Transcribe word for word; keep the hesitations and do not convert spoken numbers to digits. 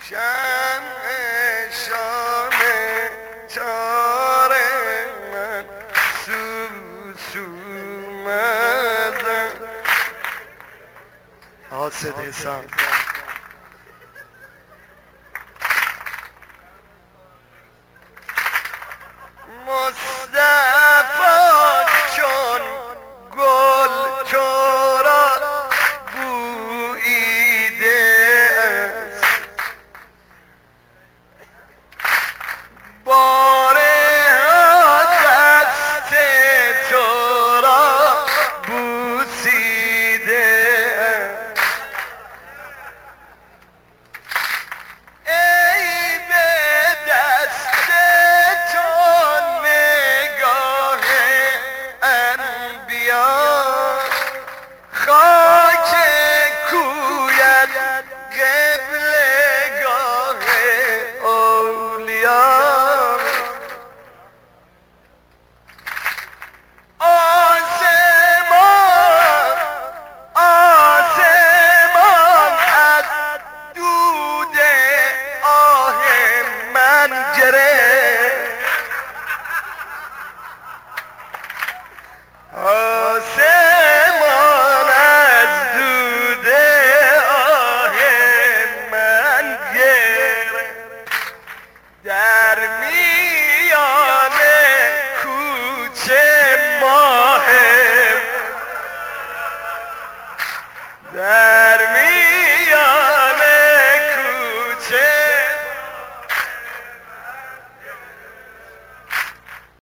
شمع شانه تار من سوز اومدن. حاسد حسن مصطفی چون گل چرا بوییده است، باره دست تو را بوسیده است. ای به دست تو نگاه انبیا، خاک کویت قبلگاه اولیا. آسمان آسمان از دود آه من گرفت، آسمان از دود آه من گرفت. در میان کوچه ماه در